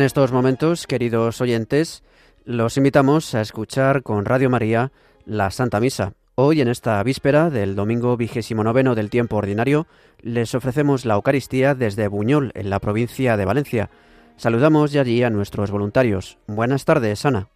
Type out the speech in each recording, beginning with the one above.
estos momentos, queridos oyentes, los invitamos a escuchar con Radio María la Santa Misa. Hoy, en esta víspera del domingo 29 del tiempo ordinario, les ofrecemos la Eucaristía desde Buñol, en la provincia de Valencia. Saludamos ya allí a nuestros voluntarios. Buenas tardes, Ana.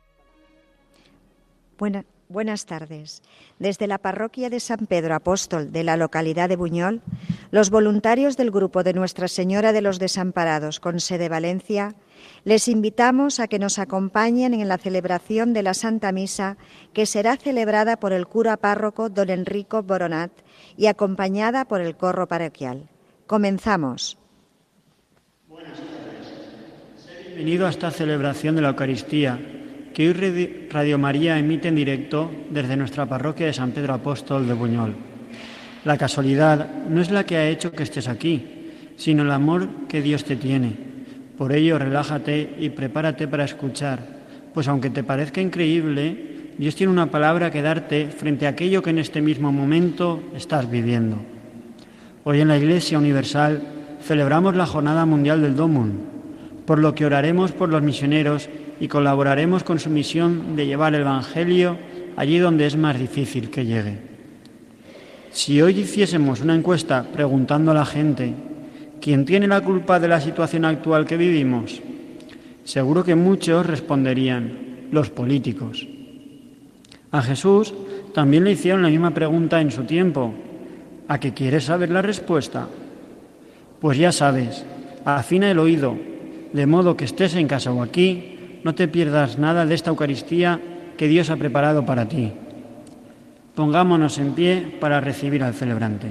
Buenas tardes. Desde la parroquia de San Pedro Apóstol de la localidad de Buñol, los voluntarios del grupo de Nuestra Señora de los Desamparados con sede Valencia, les invitamos a que nos acompañen en la celebración de la Santa Misa, que será celebrada por el cura párroco don Enrico Boronat y acompañada por el corro parroquial. Comenzamos. Buenas tardes. Sé bienvenido a esta celebración de la Eucaristía, que hoy Radio María emite en directo desde nuestra parroquia de San Pedro Apóstol de Buñol. La casualidad no es la que ha hecho que estés aquí, sino el amor que Dios te tiene. Por ello, relájate y prepárate para escuchar, pues aunque te parezca increíble, Dios tiene una palabra que darte frente a aquello que en este mismo momento estás viviendo. Hoy en la Iglesia Universal celebramos la Jornada Mundial del Domum, por lo que oraremos por los misioneros y colaboraremos con su misión de llevar el Evangelio allí donde es más difícil que llegue. Si hoy hiciésemos una encuesta preguntando a la gente ¿quién tiene la culpa de la situación actual que vivimos? Seguro que muchos responderían: los políticos. A Jesús también le hicieron la misma pregunta en su tiempo. ¿A qué quieres saber la respuesta? Pues ya sabes, afina el oído, de modo que estés en casa o aquí, no te pierdas nada de esta Eucaristía que Dios ha preparado para ti. Pongámonos en pie para recibir al celebrante.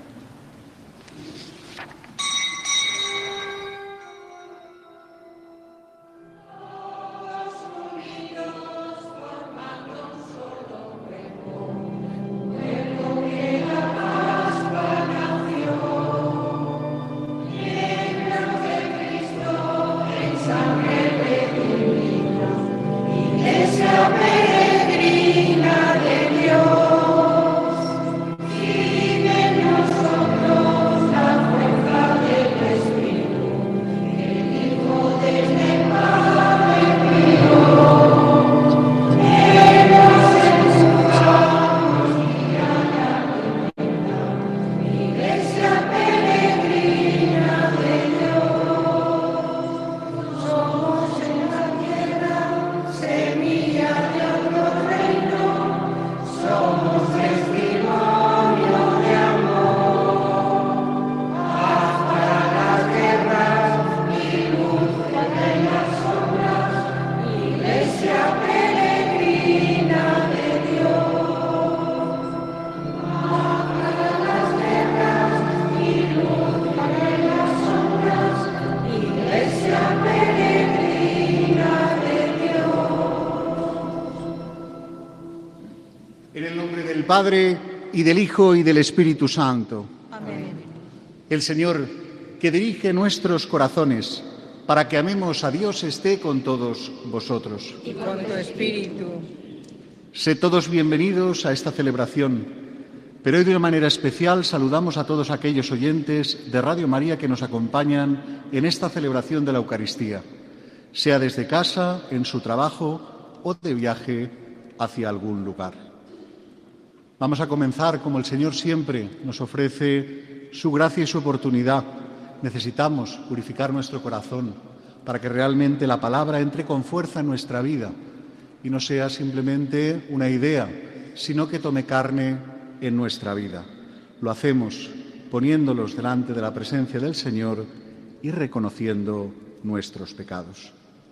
Padre, y del Hijo, y del Espíritu Santo. Amén. El Señor, que dirige nuestros corazones, para que amemos a Dios, esté con todos vosotros. Y con tu espíritu. Sed todos bienvenidos a esta celebración, pero hoy de una manera especial saludamos a todos aquellos oyentes de Radio María que nos acompañan en esta celebración de la Eucaristía, sea desde casa, en su trabajo o de viaje hacia algún lugar. Vamos a comenzar como el Señor siempre nos ofrece su gracia y su oportunidad. Necesitamos purificar nuestro corazón para que realmente la palabra entre con fuerza en nuestra vida y no sea simplemente una idea, sino que tome carne en nuestra vida. Lo hacemos poniéndolos delante de la presencia del Señor y reconociendo nuestros pecados.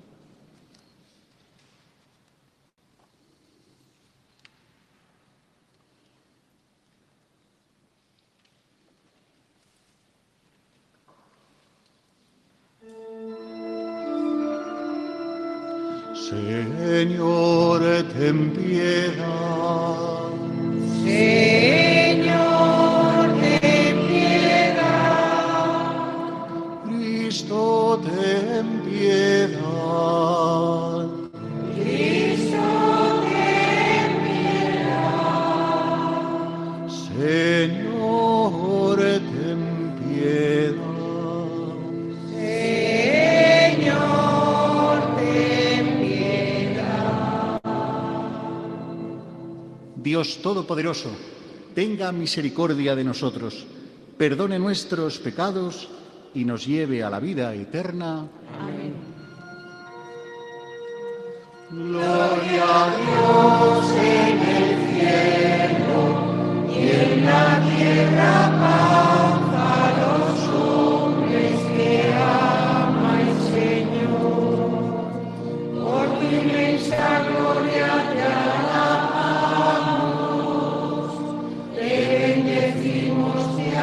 Señor, ten piedad. Señor, ten piedad. Cristo, ten piedad. Cristo, ten piedad. Señor, ten piedad. Señor, Dios Todopoderoso, tenga misericordia de nosotros, perdone nuestros pecados y nos lleve a la vida eterna. Amén. Gloria a Dios en el cielo y en la tierra paz a los hombres que ama el Señor. Por tu inmensa gloria te alabamos, te bendecimos, te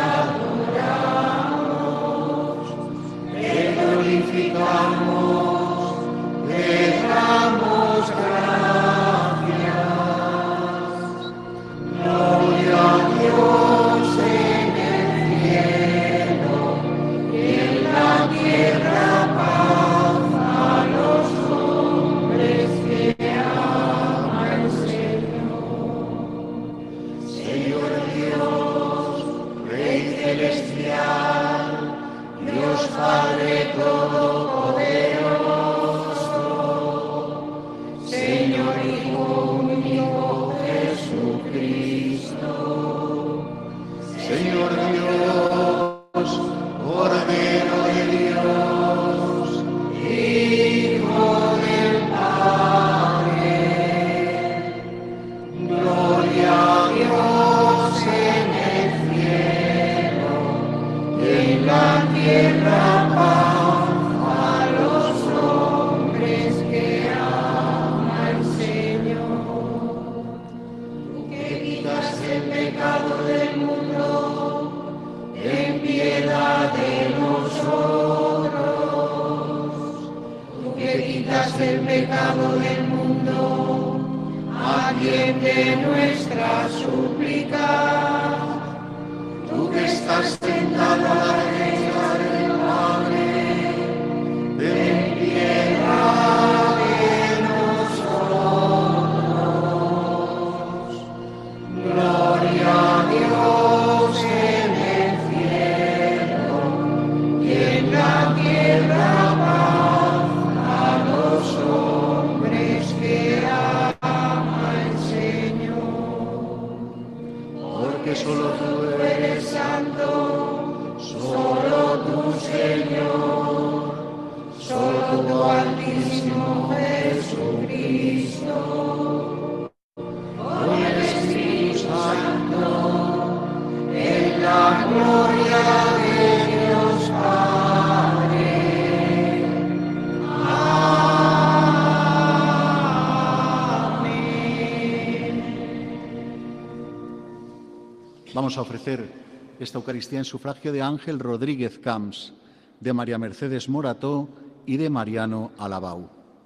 adoramos, te glorificamos, te damos gracias. Gloria a Dios en el cielo y en la tierra paz a los hombres que ama el Señor. Señor Dios, Rey celestial, Dios Padre todopoderoso, Señor Hijo único Jesucristo, Señor Dios, Cordero de Dios, Hijo del Padre. Gloria a Dios en el cielo y en la tierra paz a los hombres que ama el Señor. Tú que quitas el pecado del mundo, ten piedad de nosotros. Tú que quitas el pecado del mundo, atiende nuestra súplica. Tú que estás sentado a la derecha del Padre, ten piedad de nosotros. Gloria a Dios en el cielo y en la tierra paz a los hombres que ama el Señor. Porque solo tú eres santo, solo tú, Señor, solo tú, Altísimo Jesucristo, con el Espíritu Santo, en la gloria de Dios Padre. Amén. Vamos a ofrecer esta Eucaristía en sufragio de Ángel Rodríguez Camps, de María Mercedes Morató y de Mariano Alabau.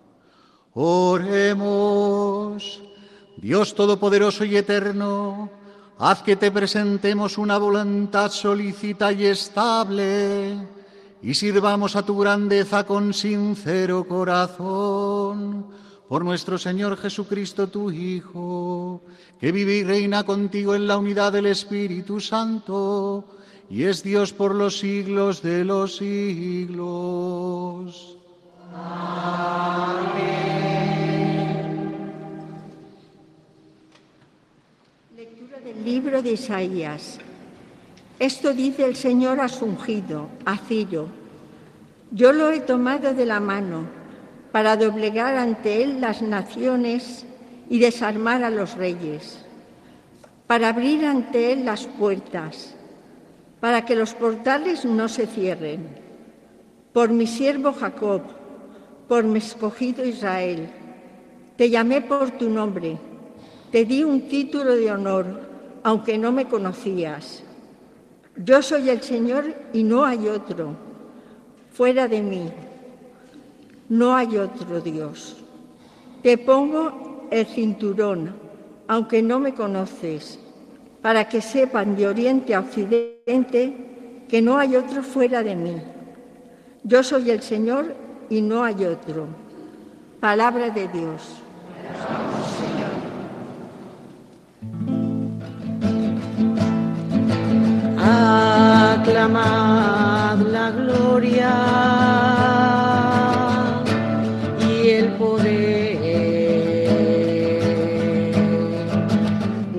Oremos. Dios Todopoderoso y Eterno, haz que te presentemos una voluntad solícita y estable y sirvamos a tu grandeza con sincero corazón. Por nuestro Señor Jesucristo, tu Hijo, que vive y reina contigo en la unidad del Espíritu Santo y es Dios por los siglos de los siglos. Lectura del libro de Isaías. Esto dice el Señor a su ungido, a Ciro: yo lo he tomado de la mano para doblegar ante él las naciones y desarmar a los reyes, para abrir ante él las puertas, para que los portales no se cierren. Por mi siervo Jacob, por mi escogido Israel, te llamé por tu nombre, te di un título de honor, aunque no me conocías. Yo soy el Señor y no hay otro. Fuera de mí no hay otro Dios. Te pongo el cinturón, aunque no me conoces, para que sepan de oriente a occidente que no hay otro fuera de mí. Yo soy el Señor y no hay otro. Palabra de Dios. Aclamad la gloria y el poder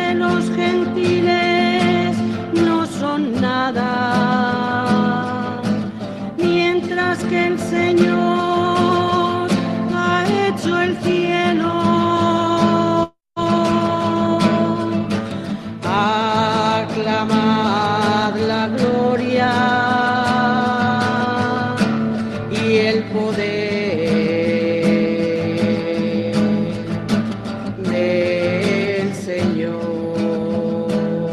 de los gentiles no son nada, mientras que el Señor ha hecho el cielo. Aclamad la gloria y el poder del Señor.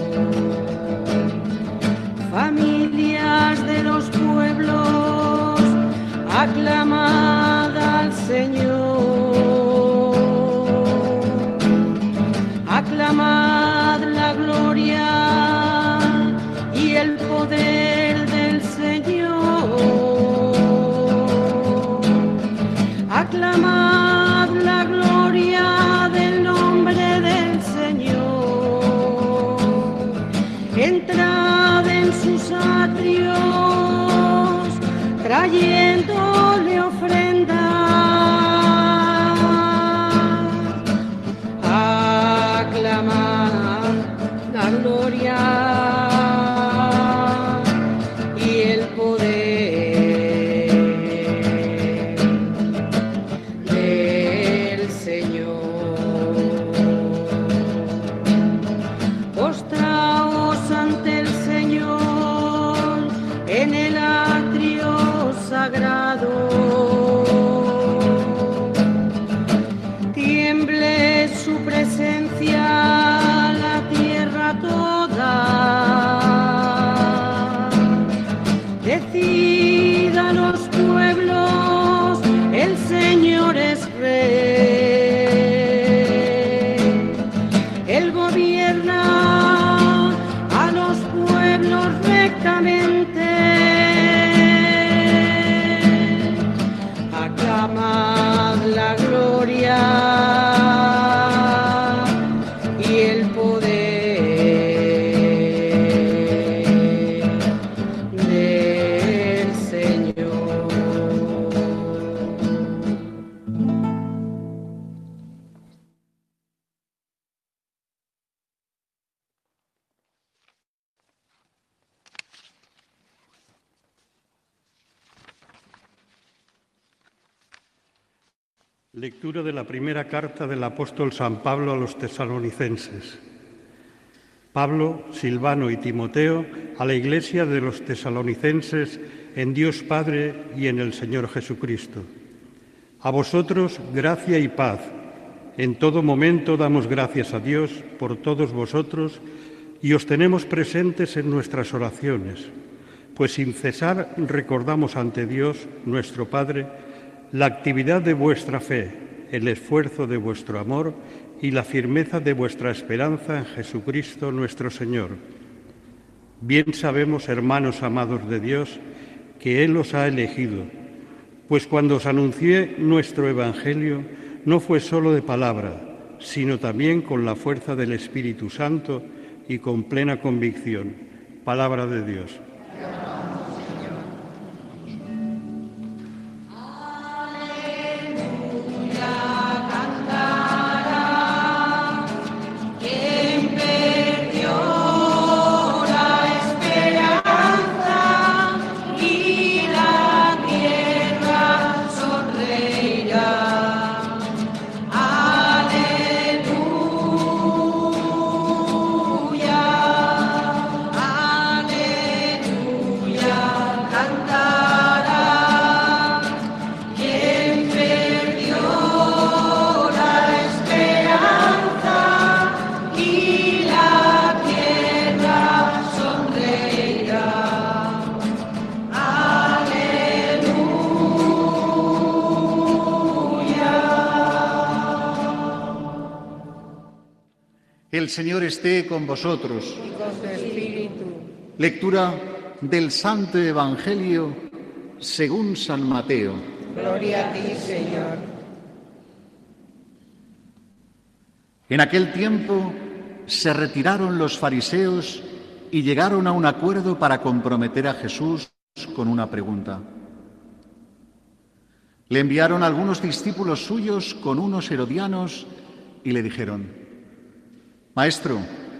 Familias de los pueblos, aclamad al Señor. Aclamad la gloria y el poder del Señor. Aclamad la gloria del nombre del Señor. Entrad en sus atrios, trayéndole ofrenda. Aclamad la gloria y el poder del Señor. Postraos ante el Señor en el atrio sagrado. Tiemble su presencia la tierra toda. Decid a los pueblos, el Señor es Rey. Él gobierna a los pueblos rectamente. Aclamad la gloria y el poder del Señor. Lectura de la primera carta del apóstol San Pablo a los tesalonicenses. Pablo, Silvano y Timoteo, a la iglesia de los tesalonicenses en Dios Padre y en el Señor Jesucristo. A vosotros, gracia y paz. En todo momento damos gracias a Dios por todos vosotros y os tenemos presentes en nuestras oraciones, pues sin cesar recordamos ante Dios, nuestro Padre, la actividad de vuestra fe, el esfuerzo de vuestro amor y la firmeza de vuestra esperanza en Jesucristo nuestro Señor. Bien sabemos, hermanos amados de Dios, que Él os ha elegido, pues cuando os anuncié nuestro Evangelio no fue solo de palabra, sino también con la fuerza del Espíritu Santo y con plena convicción. Palabra de Dios. El Señor esté con vosotros. Y con tu espíritu. Lectura del Santo Evangelio según San Mateo. Gloria a ti, Señor. En aquel tiempo se retiraron los fariseos y llegaron a un acuerdo para comprometer a Jesús con una pregunta. Le enviaron algunos discípulos suyos con unos herodianos y le dijeron: Maestro,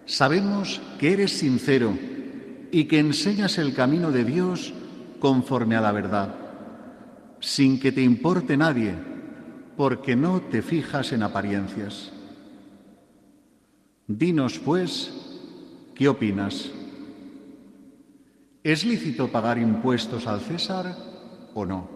sabemos que eres sincero y que enseñas el camino de Dios conforme a la verdad, sin que te importe nadie, porque no te fijas en apariencias. Dinos, pues, ¿qué opinas? ¿Es lícito pagar impuestos al César o no?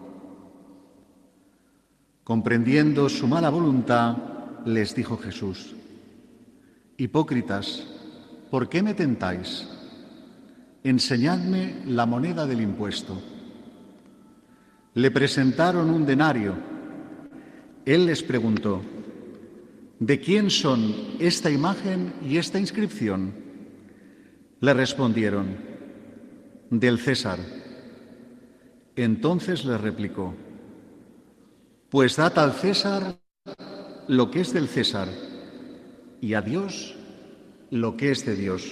Comprendiendo su mala voluntad, les dijo Jesús: Hipócritas, ¿por qué me tentáis? Enseñadme la moneda del impuesto. Le presentaron un denario. Él les preguntó: ¿de quién son esta imagen y esta inscripción? Le respondieron: del César. Entonces les replicó: pues dad al César lo que es del César y a Dios lo que es de Dios.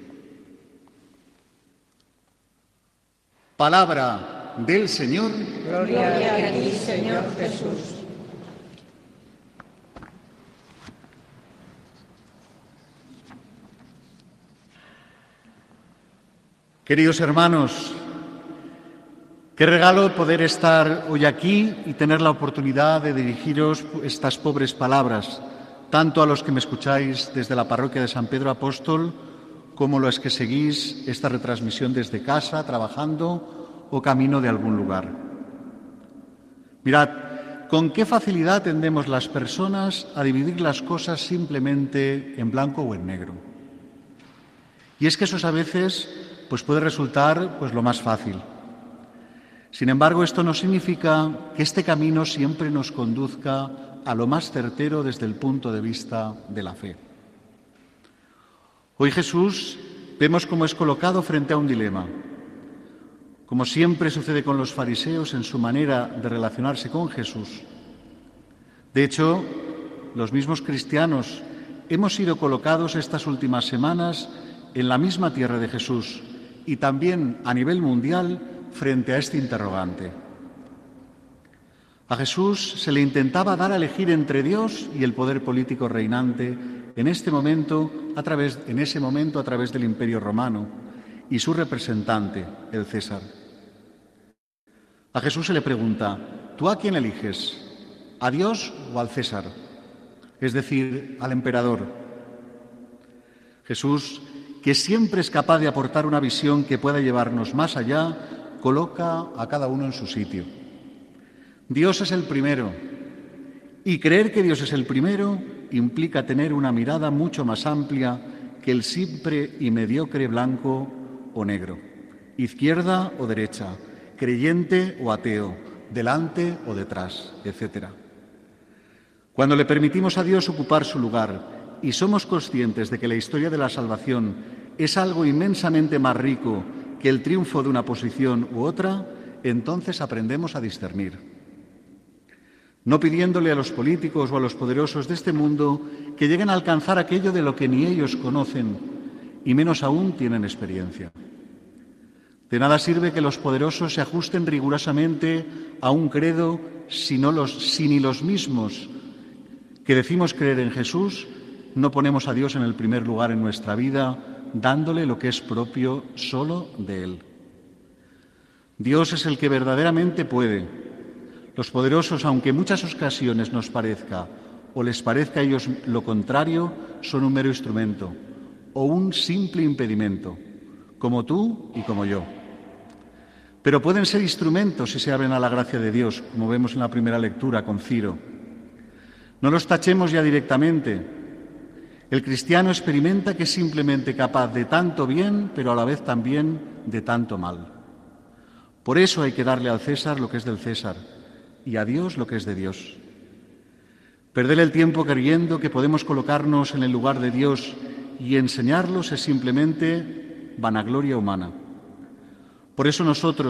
Palabra del Señor. Gloria a ti, Señor Jesús. Queridos hermanos, qué regalo poder estar hoy aquí y tener la oportunidad de dirigiros estas pobres palabras, tanto a los que me escucháis desde la parroquia de San Pedro Apóstol, como los que seguís esta retransmisión desde casa, trabajando o camino de algún lugar. Mirad, con qué facilidad tendemos las personas a dividir las cosas simplemente en blanco o en negro. Y es que eso a veces puede resultar lo más fácil. Sin embargo, esto no significa que este camino siempre nos conduzca a lo más certero desde el punto de vista de la fe. Hoy Jesús vemos cómo es colocado frente a un dilema. Como siempre sucede con los fariseos en su manera de relacionarse con Jesús. De hecho, los mismos cristianos hemos sido colocados estas últimas semanas en la misma tierra de Jesús y también a nivel mundial frente a este interrogante. A Jesús se le intentaba dar a elegir entre Dios y el poder político reinante en ese momento a través del Imperio Romano y su representante, el César. A Jesús se le pregunta: ¿tú a quién eliges? ¿A Dios o al César? Es decir, al emperador. Jesús, que siempre es capaz de aportar una visión que pueda llevarnos más allá, coloca a cada uno en su sitio. Dios es el primero, y creer que Dios es el primero implica tener una mirada mucho más amplia que el simple y mediocre blanco o negro, izquierda o derecha, creyente o ateo, delante o detrás, etc. Cuando le permitimos a Dios ocupar su lugar y somos conscientes de que la historia de la salvación es algo inmensamente más rico que el triunfo de una posición u otra, entonces aprendemos a discernir. No pidiéndole a los políticos o a los poderosos de este mundo que lleguen a alcanzar aquello de lo que ni ellos conocen y menos aún tienen experiencia. De nada sirve que los poderosos se ajusten rigurosamente a un credo si ni los mismos que decimos creer en Jesús no ponemos a Dios en el primer lugar en nuestra vida, dándole lo que es propio solo de Él. Dios es el que verdaderamente puede. Los poderosos, aunque en muchas ocasiones nos parezca o les parezca a ellos lo contrario, son un mero instrumento o un simple impedimento, como tú y como yo. Pero pueden ser instrumentos si se abren a la gracia de Dios, como vemos en la primera lectura con Ciro. No los tachemos ya directamente. El cristiano experimenta que es simplemente capaz de tanto bien, pero a la vez también de tanto mal. Por eso hay que darle al César lo que es del César y a Dios lo que es de Dios. Perder el tiempo creyendo que podemos colocarnos en el lugar de Dios y enseñarlos es simplemente vanagloria humana. Por eso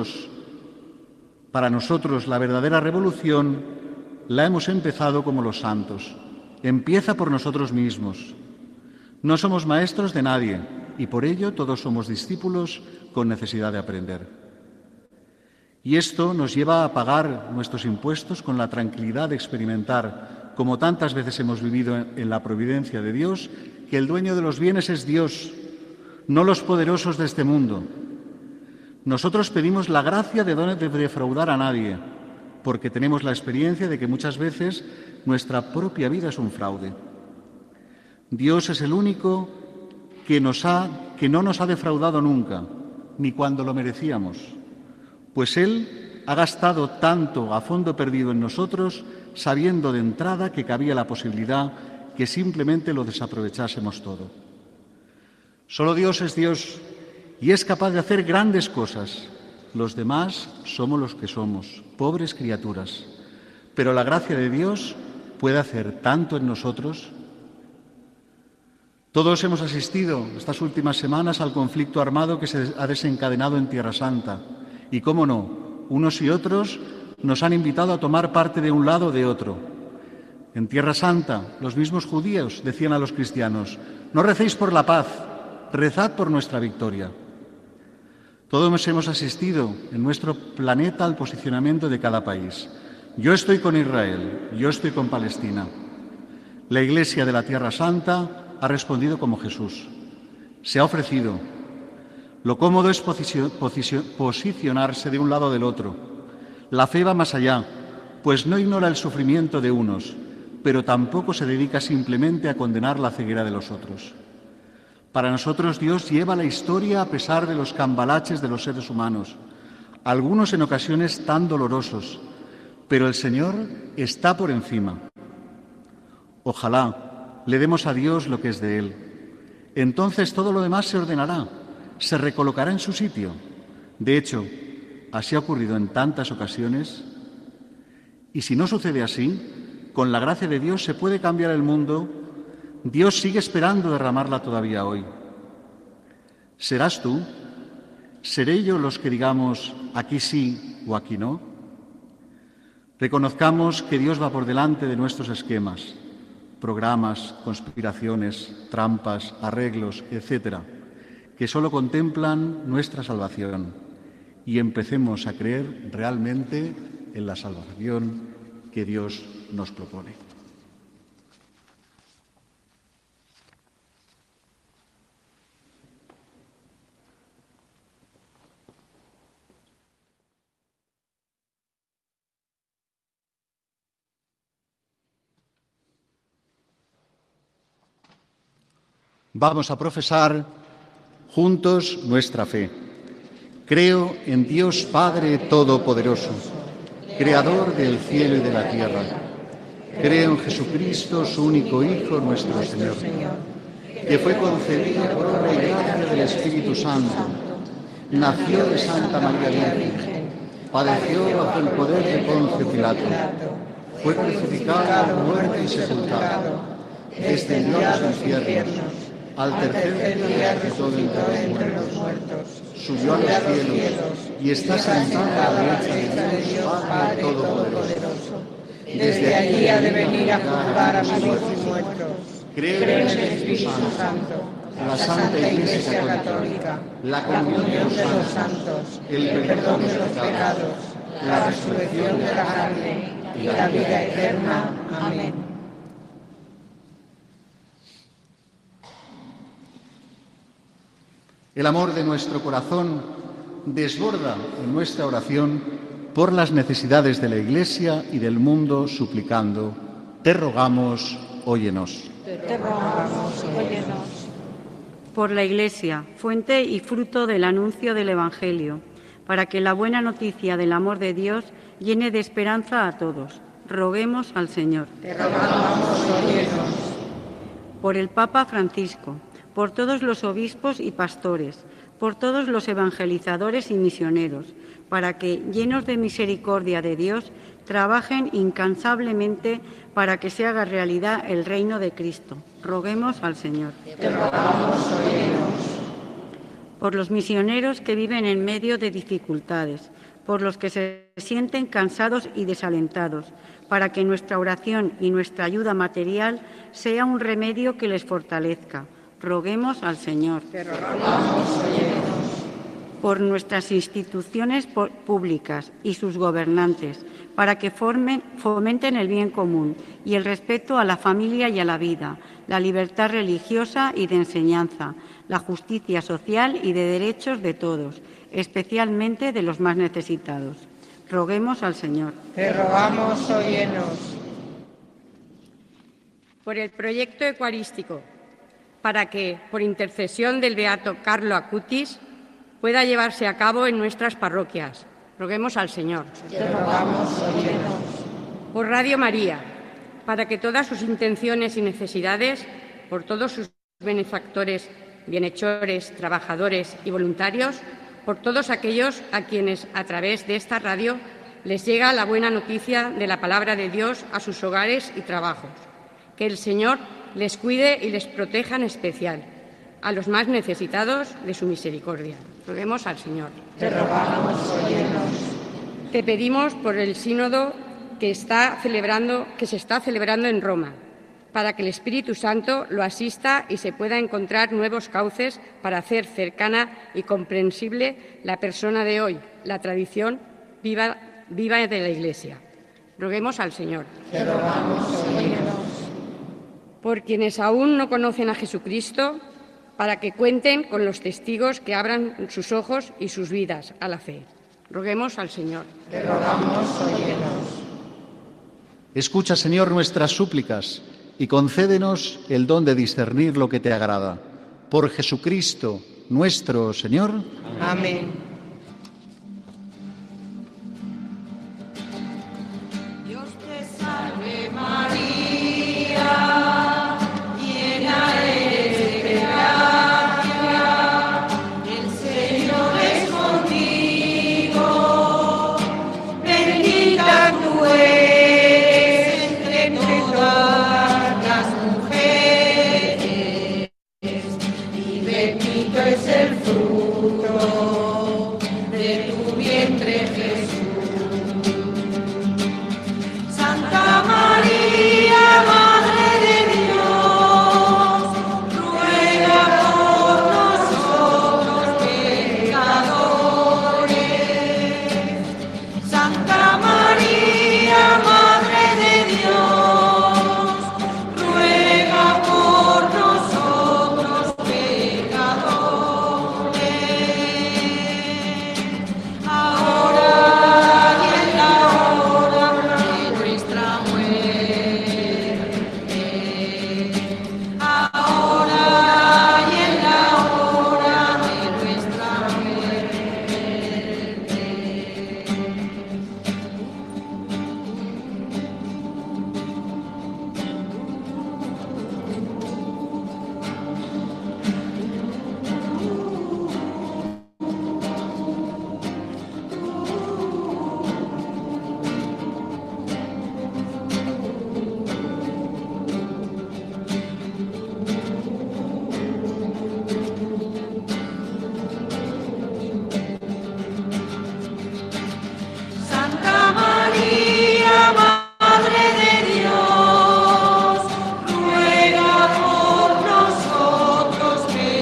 para nosotros, la verdadera revolución la hemos empezado como los santos. Empieza por nosotros mismos. No somos maestros de nadie y por ello todos somos discípulos con necesidad de aprender. Y esto nos lleva a pagar nuestros impuestos con la tranquilidad de experimentar, como tantas veces hemos vivido en la providencia de Dios, que el dueño de los bienes es Dios, no los poderosos de este mundo. Nosotros pedimos la gracia de no defraudar a nadie, porque tenemos la experiencia de que muchas veces nuestra propia vida es un fraude. Dios es el único que no nos ha defraudado nunca, ni cuando lo merecíamos, pues Él ha gastado tanto a fondo perdido en nosotros, sabiendo de entrada que cabía la posibilidad que simplemente lo desaprovechásemos todo. Solo Dios es Dios y es capaz de hacer grandes cosas. Los demás somos los que somos, pobres criaturas. Pero la gracia de Dios puede hacer tanto en nosotros. Todos hemos asistido estas últimas semanas al conflicto armado que se ha desencadenado en Tierra Santa. Y cómo no, unos y otros nos han invitado a tomar parte de un lado o de otro. En Tierra Santa, los mismos judíos decían a los cristianos: no recéis por la paz, rezad por nuestra victoria. Todos hemos asistido en nuestro planeta al posicionamiento de cada país. Yo estoy con Israel, yo estoy con Palestina. La Iglesia de la Tierra Santa ha respondido como Jesús. Se ha ofrecido. Lo cómodo es posicionarse de un lado o del otro. La fe va más allá, pues no ignora el sufrimiento de unos, pero tampoco se dedica simplemente a condenar la ceguera de los otros. Para nosotros Dios lleva la historia a pesar de los cambalaches de los seres humanos, algunos en ocasiones tan dolorosos, pero el Señor está por encima. Ojalá le demos a Dios lo que es de Él. Entonces todo lo demás se ordenará, se recolocará en su sitio. De hecho, así ha ocurrido en tantas ocasiones. Y si no sucede así, con la gracia de Dios se puede cambiar el mundo. Dios sigue esperando derramarla todavía hoy. ¿Serás tú? ¿Seré yo los que digamos aquí sí o aquí no? Reconozcamos que Dios va por delante de nuestros esquemas, programas, conspiraciones, trampas, arreglos, etcétera, que solo contemplan nuestra salvación, y empecemos a creer realmente en la salvación que Dios nos propone. Vamos a profesar juntos nuestra fe. Creo en Dios Padre Todopoderoso, Creador del cielo y de la tierra. Creo en Jesucristo, su único Hijo, nuestro Señor, que fue concebido por obra y gracia del Espíritu Santo, nació de Santa María Virgen, padeció bajo el poder de Poncio Pilato, fue crucificado, muerto y sepultado, descendió a los infiernos. Al tercer día resucitó entre los muertos, subió a los cielos y está sentado a la derecha de Dios Padre Todopoderoso. Desde allí ha de venir a juzgar a vivos y muertos. Creo en el Espíritu Santo, la Santa Iglesia Católica, la comunión de los santos, el perdón de los pecados, la resurrección de la carne y la vida eterna. Amén. El amor de nuestro corazón desborda en nuestra oración por las necesidades de la Iglesia y del mundo, suplicando: te rogamos, óyenos. Te rogamos, óyenos. Por la Iglesia, fuente y fruto del anuncio del Evangelio, para que la buena noticia del amor de Dios llene de esperanza a todos. Roguemos al Señor. Te rogamos, óyenos. Por el Papa Francisco, por todos los obispos y pastores, por todos los evangelizadores y misioneros, para que, llenos de misericordia de Dios, trabajen incansablemente para que se haga realidad el reino de Cristo. Roguemos al Señor. Te rogamos, óyenos. Por los misioneros que viven en medio de dificultades, por los que se sienten cansados y desalentados, para que nuestra oración y nuestra ayuda material sea un remedio que les fortalezca. Roguemos al Señor. Te rogamos, óyenos. por nuestras instituciones públicas y sus gobernantes, para que fomenten el bien común y el respeto a la familia y a la vida, la libertad religiosa y de enseñanza, la justicia social y de derechos de todos, especialmente de los más necesitados. Roguemos al Señor. Te rogamos, óyenos. Por el proyecto eucarístico, para que, por intercesión del beato Carlo Acutis, pueda llevarse a cabo en nuestras parroquias. Roguemos al Señor. Te rogamos, óyenos. Por Radio María, para que todas sus intenciones y necesidades, por todos sus benefactores, bienhechores, trabajadores y voluntarios, por todos aquellos a quienes, a través de esta radio, les llega la buena noticia de la palabra de Dios a sus hogares y trabajos. Que el Señor les cuide y les proteja en especial, a los más necesitados de su misericordia. Roguemos al Señor. Te rogamos, óyenos. Te pedimos por el sínodo que se está celebrando en Roma, para que el Espíritu Santo lo asista y se pueda encontrar nuevos cauces para hacer cercana y comprensible la persona de hoy, la tradición viva de la Iglesia. Roguemos al Señor. Te rogamos, óyenos. Por quienes aún no conocen a Jesucristo, para que cuenten con los testigos que abran sus ojos y sus vidas a la fe. Roguemos al Señor. Te rogamos, óyenos. Escucha, Señor, nuestras súplicas y concédenos el don de discernir lo que te agrada. Por Jesucristo, nuestro Señor. Amén. Dios te salve María, llena eres de gracia, el Señor es contigo, bendita tú eres entre todas las mujeres, y bendito es el fruto de tu vientre, Jesús. Santa María, Madre de Dios, ruega por nosotros pecadores. Santa María, Madre de Dios, ruega por nosotros pecadores. Ahora y en la hora de nuestra muerte. Ahora y en la hora de nuestra muerte. Santa María, Madre de Dios, ruega por nosotros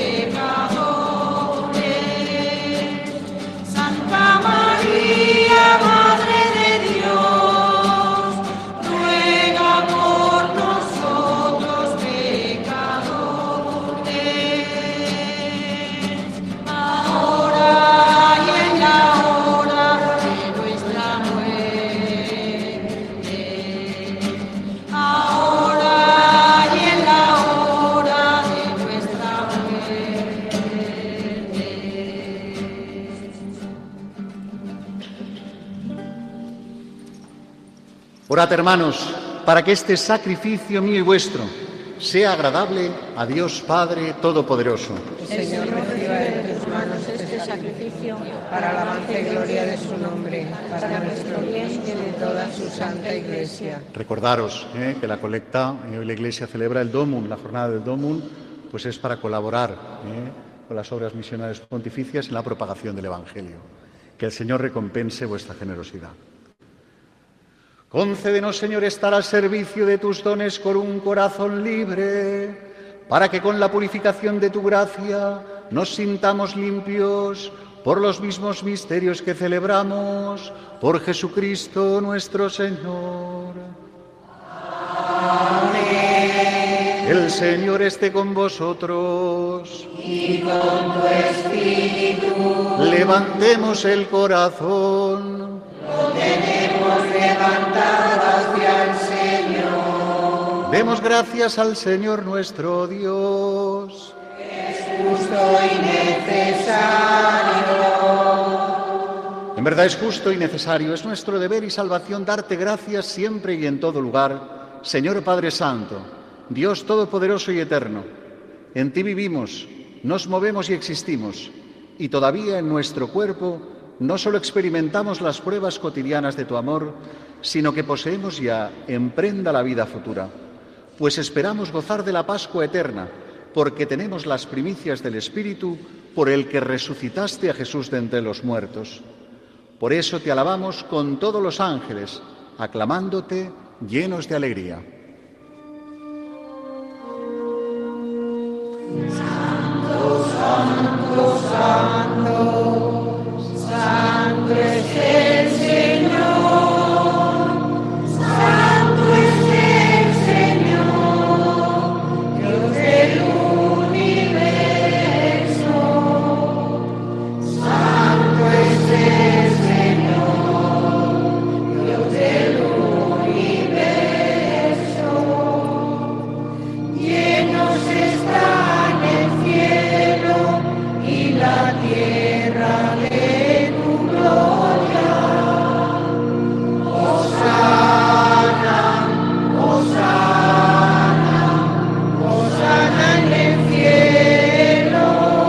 pecadores. Santa María, Madre de Dios, ruega por nosotros pecadores. Ahora y en la hora de nuestra muerte. Ahora y en la hora de nuestra muerte. Orad, hermanos, para que este sacrificio mío y vuestro sea agradable a Dios Padre Todopoderoso. El Señor reciba de tus manos este sacrificio para alabanza y gloria de su nombre, para nuestro bien y de toda su santa Iglesia. Recordaros que la colecta, hoy la Iglesia celebra el Domum, la jornada del Domum, pues es para colaborar con las obras misionales pontificias en la propagación del Evangelio. Que el Señor recompense vuestra generosidad. Concédenos, Señor, estar al servicio de tus dones con un corazón libre, para que con la purificación de tu gracia nos sintamos limpios, por los mismos misterios que celebramos, por Jesucristo nuestro Señor. Amén. El Señor esté con vosotros. Y con tu espíritu. Levantemos el corazón. Lo tenemos levantado hacia el Señor. Demos gracias al Señor nuestro Dios. Es justo y necesario. En verdad es justo y necesario, es nuestro deber y salvación darte gracias siempre y en todo lugar, Señor Padre Santo, Dios Todopoderoso y Eterno. En ti vivimos, nos movemos y existimos, y todavía en nuestro cuerpo no solo experimentamos las pruebas cotidianas de tu amor, sino que poseemos ya en prenda la vida futura, pues esperamos gozar de la Pascua eterna, porque tenemos las primicias del Espíritu por el que resucitaste a Jesús de entre los muertos. Por eso te alabamos con todos los ángeles, aclamándote llenos de alegría. Santo, santo, santo, santo es el Señor, santo es el Señor, Dios del universo, santo es el Señor, Dios del universo, llenos están el cielo y la tierra de tu gloria. Hosana, Hosana, Hosana en el cielo.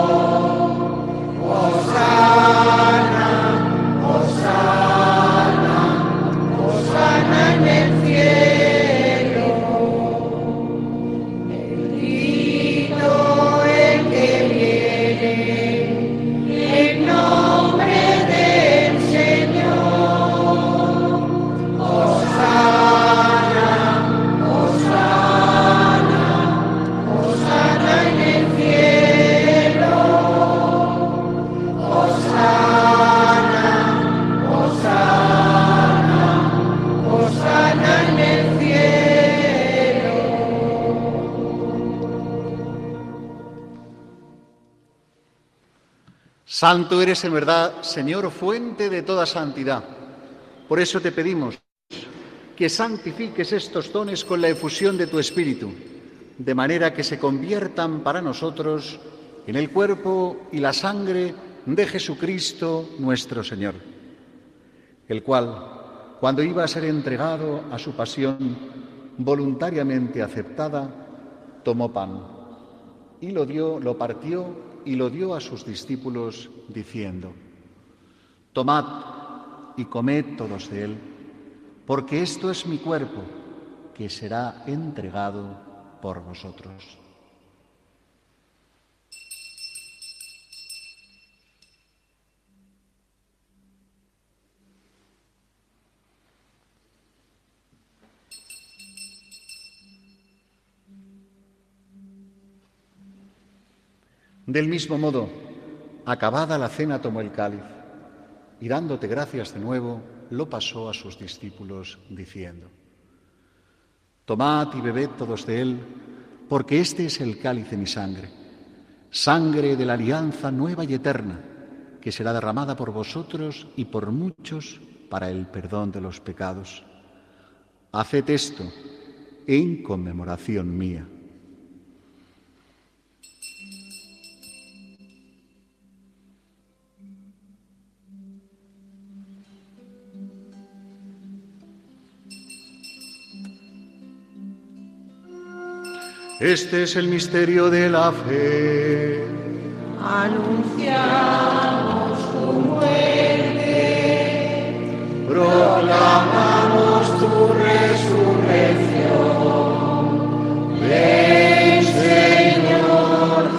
Hosana, Hosana, Hosana en el cielo. Bendito el que viene en nombre del Señor. Hosana, Hosana, Hosana en el cielo. Hosana, Hosana, Hosana en el cielo. Santo eres en verdad, Señor, fuente de toda santidad. Por eso te pedimos que santifiques estos dones con la efusión de tu Espíritu, de manera que se conviertan para nosotros en el cuerpo y la sangre de Jesucristo nuestro Señor, el cual, cuando iba a ser entregado a su pasión voluntariamente aceptada, tomó pan y lo dio, lo partió y lo dio a sus discípulos, diciendo: Tomad y comed todos de él, porque esto es mi cuerpo, que será entregado por vosotros. Del mismo modo, acabada la cena, tomó el cáliz y, dándote gracias de nuevo, lo pasó a sus discípulos, diciendo: Tomad y bebed todos de él, porque este es el cáliz de mi sangre, sangre de la alianza nueva y eterna, que será derramada por vosotros y por muchos para el perdón de los pecados. Haced esto en conmemoración mía. Este es el misterio de la fe. Anunciamos tu muerte, Proclamamos tu resurrección. Ven, Señor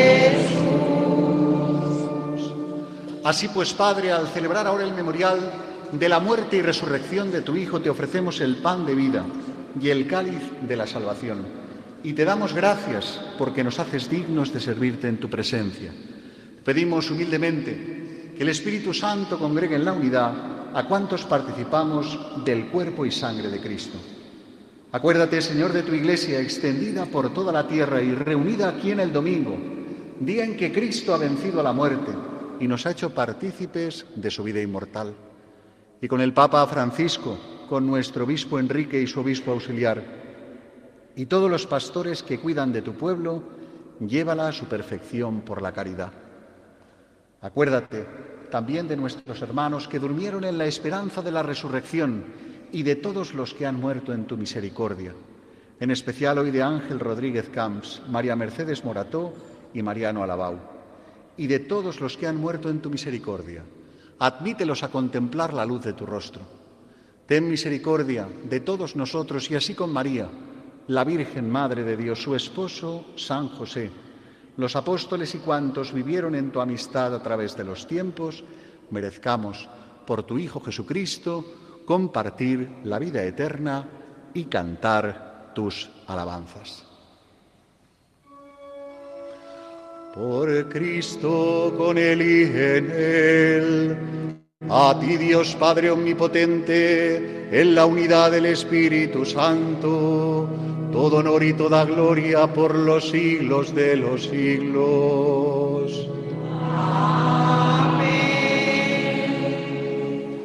Jesús. Así pues, Padre, al celebrar ahora el memorial de la muerte y resurrección de tu Hijo, te ofrecemos el pan de vida y el cáliz de la salvación. Y te damos gracias porque nos haces dignos de servirte en tu presencia. Pedimos humildemente que el Espíritu Santo congregue en la unidad a cuantos participamos del cuerpo y sangre de Cristo. Acuérdate, Señor, de tu Iglesia extendida por toda la tierra y reunida aquí en el domingo, día en que Cristo ha vencido a la muerte y nos ha hecho partícipes de su vida inmortal. Y con el Papa Francisco, con nuestro obispo Enrique y su obispo auxiliar, y todos los pastores que cuidan de tu pueblo, llévala a su perfección por la caridad. Acuérdate también de nuestros hermanos que durmieron en la esperanza de la resurrección y de todos los que han muerto en tu misericordia, en especial hoy de Ángel Rodríguez Camps, María Mercedes Morató y Mariano Alabau, y de todos los que han muerto en tu misericordia. Admítelos a contemplar la luz de tu rostro. Ten misericordia de todos nosotros y así con María, la Virgen Madre de Dios, su esposo, San José, los apóstoles y cuantos vivieron en tu amistad a través de los tiempos, merezcamos, por tu Hijo Jesucristo, compartir la vida eterna y cantar tus alabanzas. Por Cristo, con Él y en Él, a ti Dios Padre Omnipotente, en la unidad del Espíritu Santo, todo honor y toda gloria por los siglos de los siglos. Amén.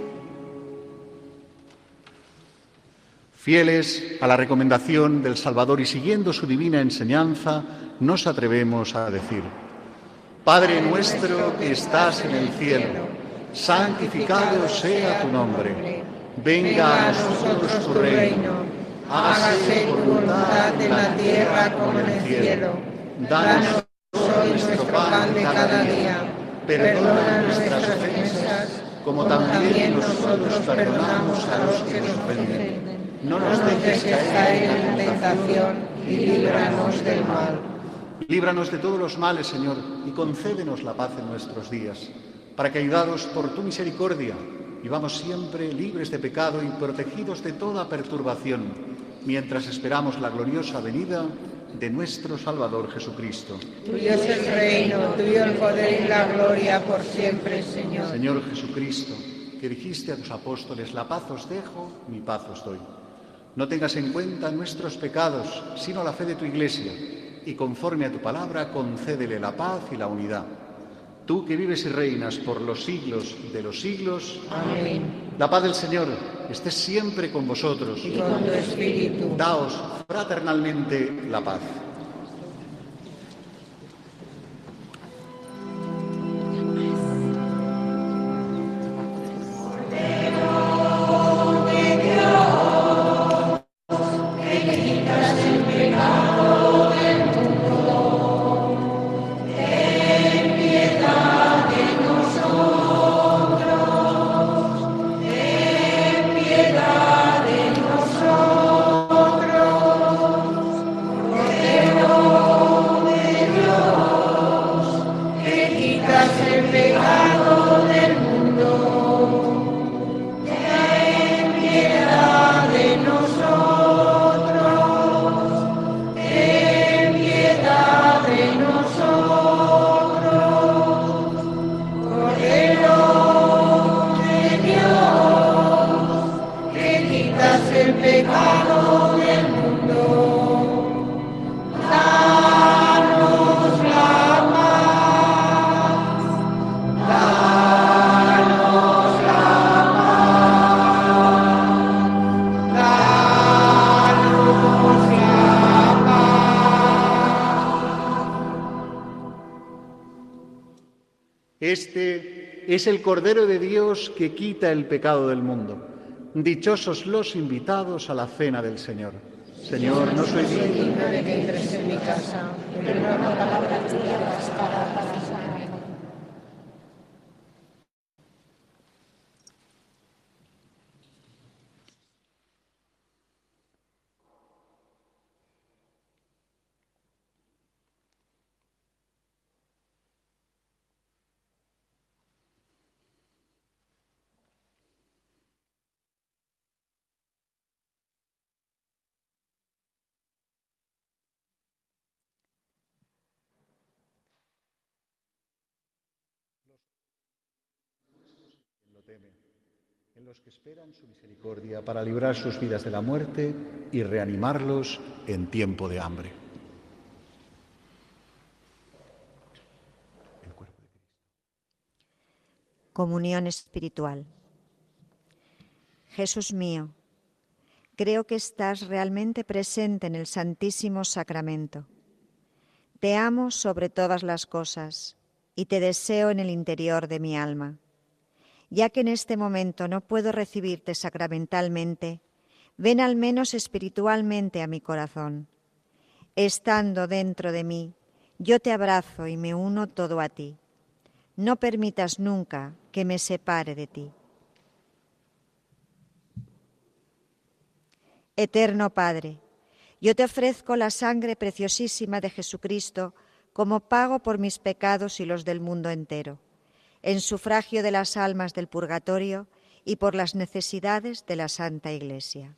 Fieles a la recomendación del Salvador y siguiendo su divina enseñanza, nos atrevemos a decir: Padre nuestro que estás en el cielo, santificado sea tu nombre. Venga a nosotros tu reino. Hágase tu voluntad en la tierra como en el cielo. Danos hoy nuestro pan de cada día. Perdona nuestras ofensas, como también nosotros perdonamos a los que nos ofenden. No nos dejes caer en la tentación y líbranos del mal. Líbranos de todos los males, Señor, y concédenos la paz en nuestros días, para que, ayudados por tu misericordia, vivamos siempre libres de pecado y protegidos de toda perturbación, mientras esperamos la gloriosa venida de nuestro Salvador Jesucristo. Tuyo es el reino, tuyo el poder y la gloria por siempre, Señor. Señor Jesucristo, que dijiste a tus apóstoles: la paz os dejo, mi paz os doy. No tengas en cuenta nuestros pecados, sino la fe de tu Iglesia, y conforme a tu palabra, concédele la paz y la unidad. Tú que vives y reinas por los siglos de los siglos. Amén. La paz del Señor esté siempre con vosotros. Y con tu espíritu. Daos fraternalmente la paz. Este es el Cordero de Dios que quita el pecado del mundo. Dichosos los invitados a la cena del Señor. Señor, no soy digno de que entres en mi casa, pero una palabra tuya bastará para sanarme. teme, en los que esperan su misericordia para librar sus vidas de la muerte y reanimarlos en tiempo de hambre. El cuerpo de Cristo. Comunión espiritual. Jesús mío, creo que estás realmente presente en el Santísimo Sacramento. Te amo sobre todas las cosas y te deseo en el interior de mi alma. Ya que en este momento no puedo recibirte sacramentalmente, ven al menos espiritualmente a mi corazón. Estando dentro de mí, yo te abrazo y me uno todo a ti. No permitas nunca que me separe de ti. Eterno Padre, yo te ofrezco la sangre preciosísima de Jesucristo como pago por mis pecados y los del mundo entero, en sufragio de las almas del purgatorio y por las necesidades de la Santa Iglesia.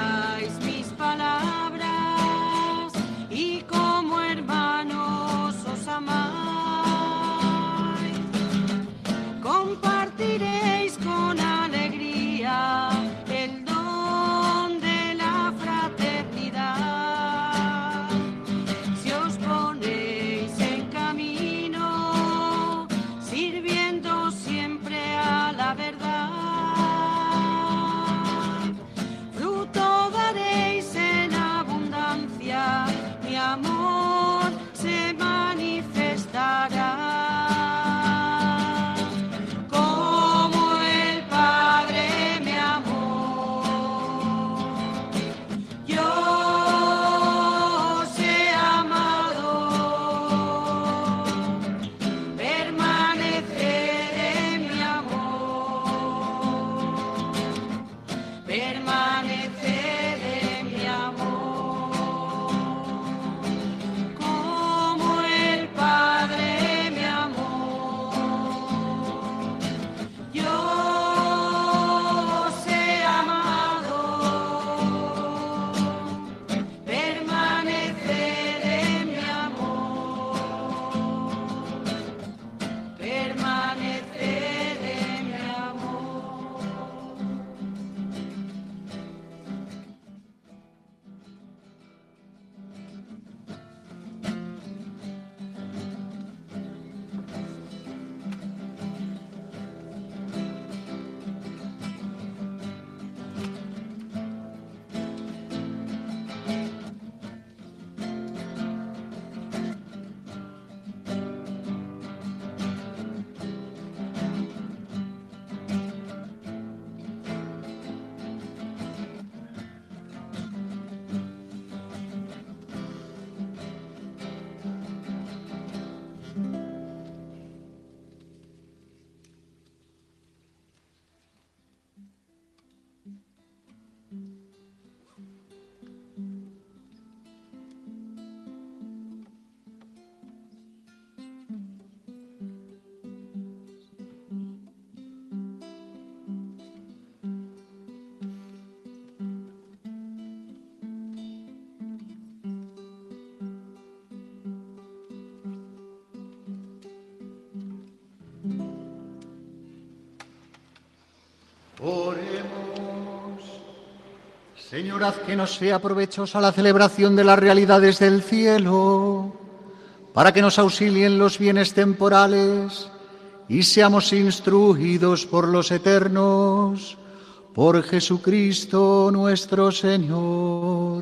guardáis mis palabras y como hermanos os Señor, haz que nos sea provechosa la celebración de las realidades del cielo, para que nos auxilien los bienes temporales y seamos instruidos por los eternos. Por Jesucristo nuestro Señor.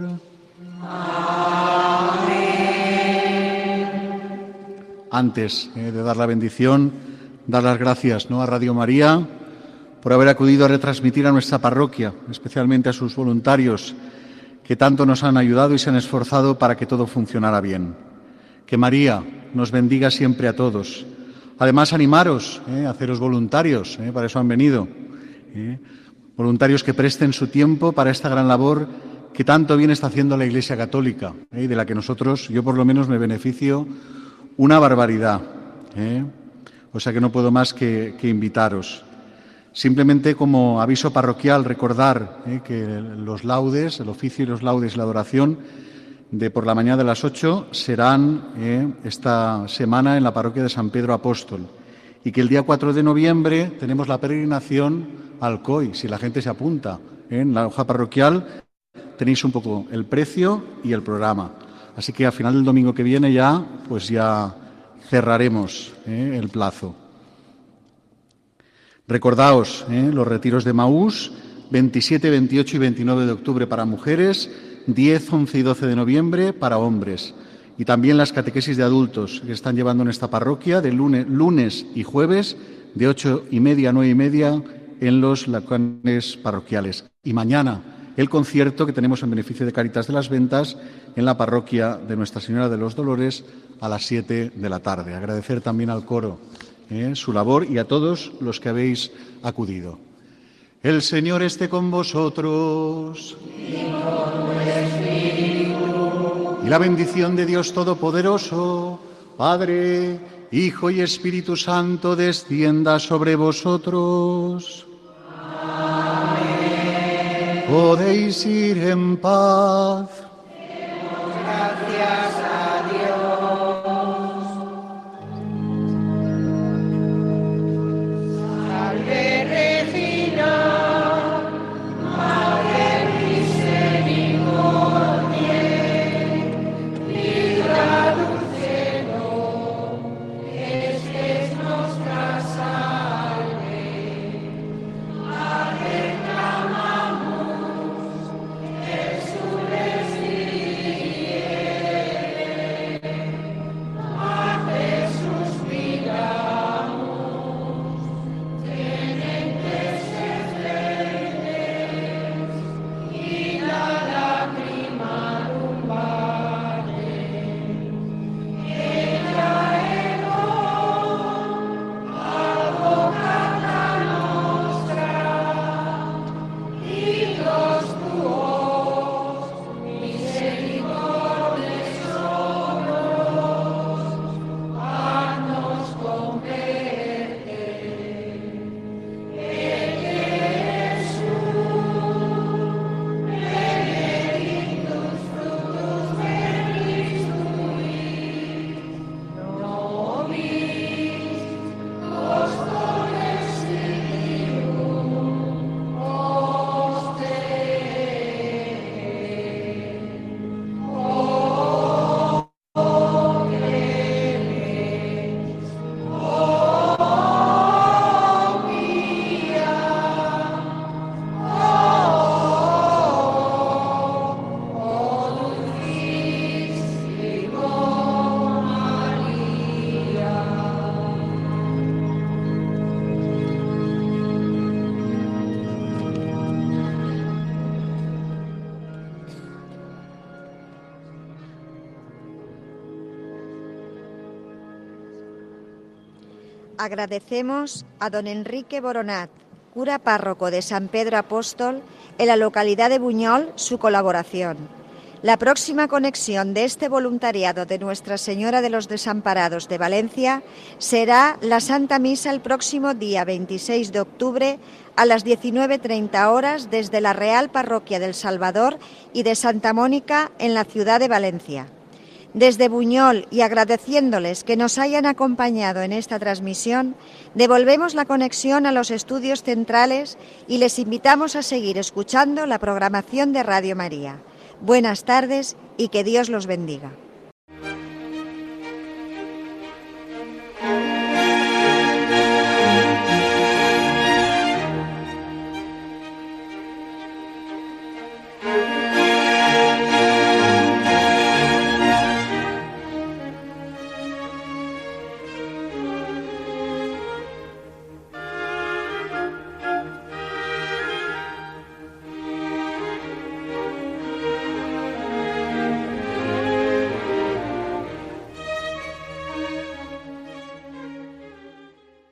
Amén. Antes de dar la bendición, dar las gracias a Radio María por haber acudido a retransmitir a nuestra parroquia, especialmente a sus voluntarios que tanto nos han ayudado y se han esforzado para que todo funcionara bien. Que María nos bendiga siempre a todos. Además, animaros a haceros voluntarios, para eso han venido. Voluntarios que presten su tiempo para esta gran labor que tanto bien está haciendo la Iglesia Católica, y de la que nosotros, yo por lo menos, me beneficio una barbaridad. O sea que no puedo más que invitaros. Simplemente como aviso parroquial, recordar que los laudes, el oficio y los laudes y la adoración de por la mañana de las 8 serán esta semana en la parroquia de San Pedro Apóstol. Y que el día 4 de noviembre tenemos la peregrinación al COI, si la gente se apunta. En la hoja parroquial tenéis un poco el precio y el programa. Así que al final del domingo que viene ya cerraremos el plazo. Recordaos los retiros de Maús, 27, 28 y 29 de octubre para mujeres, 10, 11 y 12 de noviembre para hombres. Y también las catequesis de adultos que están llevando en esta parroquia de lunes y jueves, de 8:30 a 9:30 en los locales parroquiales. Y mañana el concierto que tenemos en beneficio de Cáritas de las Ventas en la parroquia de Nuestra Señora de los Dolores a las 7 de la tarde. Agradecer también al coro su labor y a todos los que habéis acudido. El Señor esté con vosotros. Y con tu espíritu. Y la bendición de Dios Todopoderoso, Padre, Hijo y Espíritu Santo, descienda sobre vosotros. Amén. Podéis ir en paz. Gracias a Dios. Salve Regina, Madre misericordiae, libra dulcero, estes nostra salve. A reclamamus, exsules a te suspiramos, tenentes efferentes, in lacrimarum vade. Ella ego, advocata nostra, Dios tuos, misericordes solos, haznos converte. Benedictus fructus ventris tui, nobis apóstoles Filium, oste. Agradecemos a don Enrique Boronat, cura párroco de San Pedro Apóstol, en la localidad de Buñol, su colaboración. La próxima conexión de este voluntariado de Nuestra Señora de los Desamparados de Valencia será la Santa Misa el próximo día 26 de octubre a las 19:30 horas desde la Real Parroquia del Salvador y de Santa Mónica en la ciudad de Valencia. Desde Buñol y agradeciéndoles que nos hayan acompañado en esta transmisión, devolvemos la conexión a los estudios centrales y les invitamos a seguir escuchando la programación de Radio María. Buenas tardes y que Dios los bendiga.